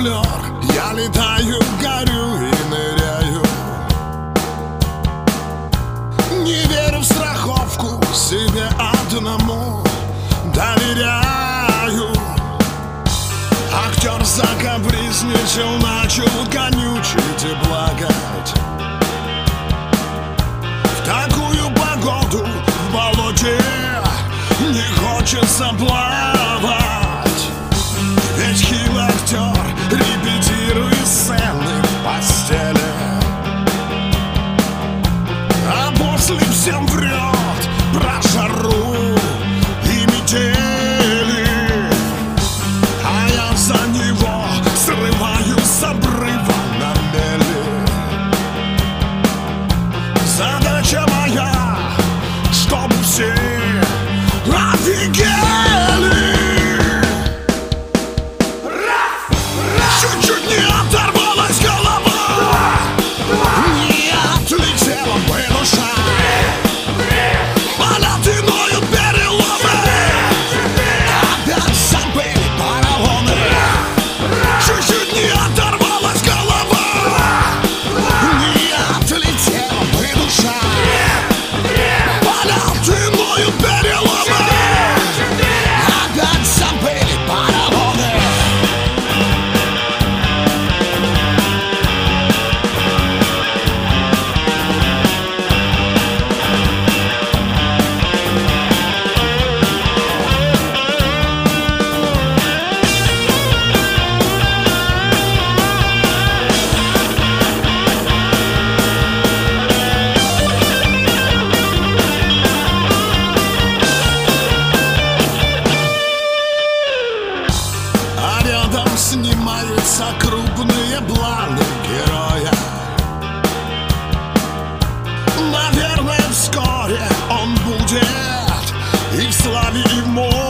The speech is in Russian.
жонглер, я летаю, горю и ныряю. Не верю в страховку, себе одному доверяю. Актер закапризничал, начал конючить и плакать. В такую погоду в болоте не хочется плавать. Ведь хилый актер репетирует сцены в постели, а после всем врет про жару и метели. А я за него срываю с обрыва на мели. Задача моя, чтобы все офигели. Чуть-чуть не оторвалась голова, не отлетела бы душа. Полеты ноют переломы, опять забыли паралоны. Чуть-чуть не оторвалась голова, не отлетела бы душа. Полеты ноют переломы, опять забыли паралоны. Снимаются крупные планы героя. Наверное, вскоре он будет и в славе, и в море.